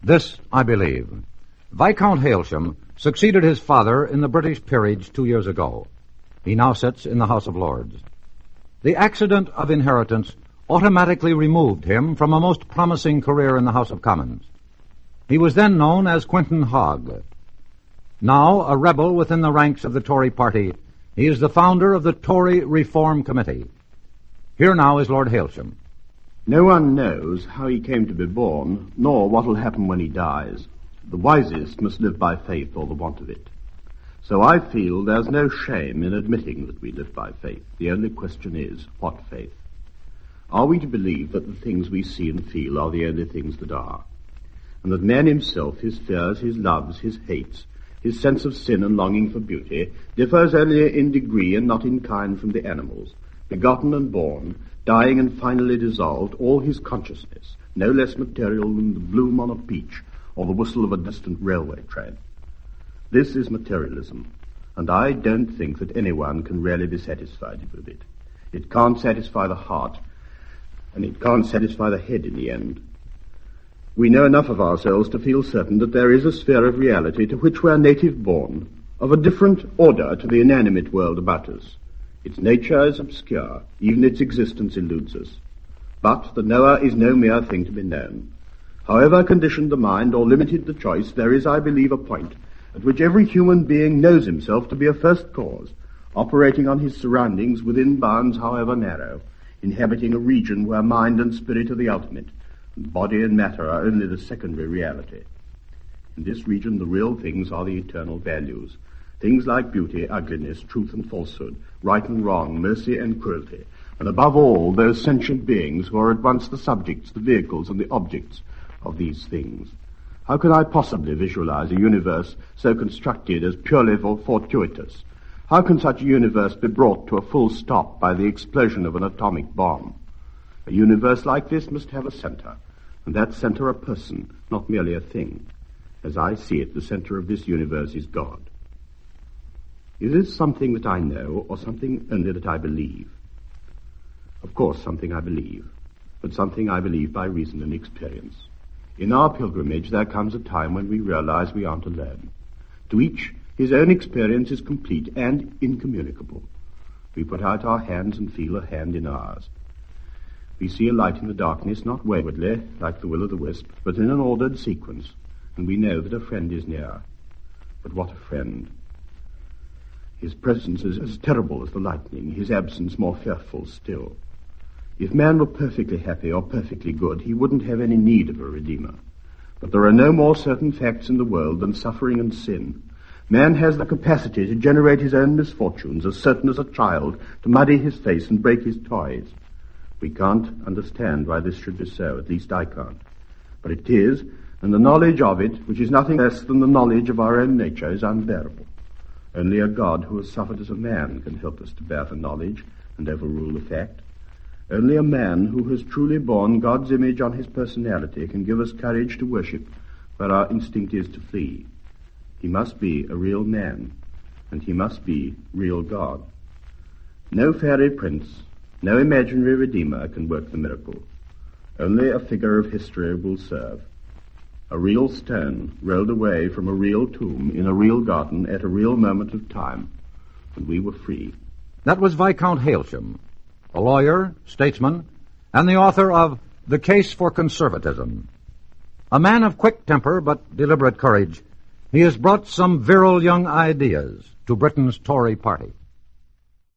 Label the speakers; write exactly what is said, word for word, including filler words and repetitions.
Speaker 1: This I believe. Viscount Hailsham succeeded his father in the British peerage two years ago. He now sits in the House of Lords. The accident of inheritance automatically removed him from a most promising career in the House of Commons. He was then known as Quinton Hogg. Now a rebel within the ranks of the Tory party, he is the founder of the Tory Reform Committee. Here now is Lord Hailsham.
Speaker 2: No one knows how he came to be born, nor what will happen when he dies. The wisest must live by faith or the want of it. So I feel there's no shame in admitting that we live by faith. The only question is, what faith? Are we to believe that the things we see and feel are the only things that are? And that man himself, his fears, his loves, his hates, his sense of sin and longing for beauty, differs only in degree and not in kind from the animals, begotten and born, dying and finally dissolved, all his consciousness, no less material than the bloom on a peach or the whistle of a distant railway train. This is materialism, and I don't think that anyone can really be satisfied with it. It can't satisfy the heart, and it can't satisfy the head in the end. We know enough of ourselves to feel certain that there is a sphere of reality to which we are native born, of a different order to the inanimate world about us. Its nature is obscure, even its existence eludes us. But the knower is no mere thing to be known. However conditioned the mind or limited the choice, there is, I believe, a point at which every human being knows himself to be a first cause, operating on his surroundings within bounds however narrow, inhabiting a region where mind and spirit are the ultimate, and body and matter are only the secondary reality. In this region the real things are the eternal values, things like beauty, ugliness, truth and falsehood, right and wrong, mercy and cruelty, and above all those sentient beings who are at once the subjects, the vehicles and the objects of these things. How can I possibly visualize a universe so constructed as purely fortuitous? How can such a universe be brought to a full stop by the explosion of an atomic bomb? A universe like this must have a center, and that center a person, not merely a thing. As I see it, the center of this universe is God. Is this something that I know, or something only that I believe? Of course, something I believe, but something I believe by reason and experience. In our pilgrimage, there comes a time when we realize we aren't alone. To each, his own experience is complete and incommunicable. We put out our hands and feel a hand in ours. We see a light in the darkness, not waywardly, like the will-o'-the-wisp, but in an ordered sequence, and we know that a friend is near. But what a friend! His presence is as terrible as the lightning, his absence more fearful still. If man were perfectly happy or perfectly good, he wouldn't have any need of a redeemer. But there are no more certain facts in the world than suffering and sin. Man has the capacity to generate his own misfortunes, as certain as a child to muddy his face and break his toys. We can't understand why this should be so, at least I can't. But it is, and the knowledge of it, which is nothing less than the knowledge of our own nature, is unbearable. Only a God who has suffered as a man can help us to bear the knowledge and overrule the fact. Only a man who has truly borne God's image on his personality can give us courage to worship where our instinct is to flee. He must be a real man, and he must be real God. No fairy prince, no imaginary redeemer can work the miracle. Only a figure of history will serve. A real stone rolled away from a real tomb in a real garden at a real moment of time, and we were free.
Speaker 1: That was Viscount Hailsham, a lawyer, statesman, and the author of The Case for Conservatism. A man of quick temper but deliberate courage, he has brought some virile young ideas to Britain's Tory party.